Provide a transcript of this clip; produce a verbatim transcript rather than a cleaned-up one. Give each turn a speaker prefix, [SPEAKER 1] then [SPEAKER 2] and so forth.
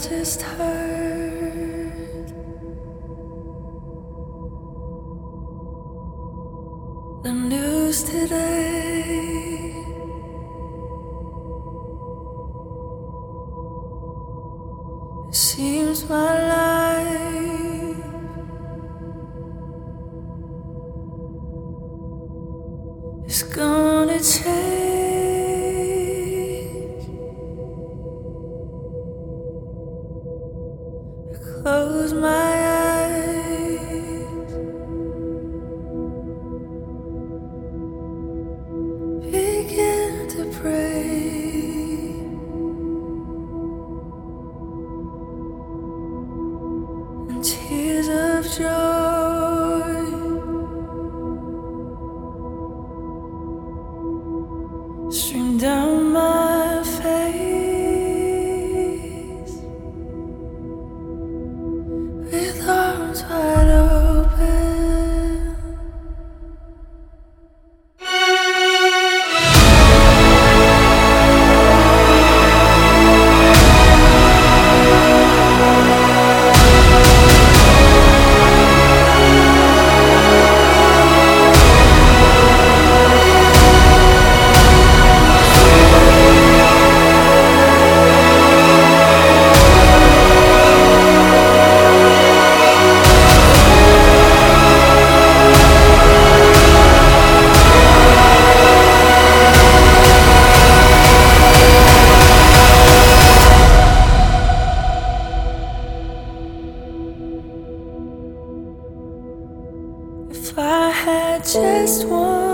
[SPEAKER 1] just heard the news today. It seems my life is gonna change. Close my eyes, begin to pray, and tears of joy stream down my face. With arms wide open, if I had just one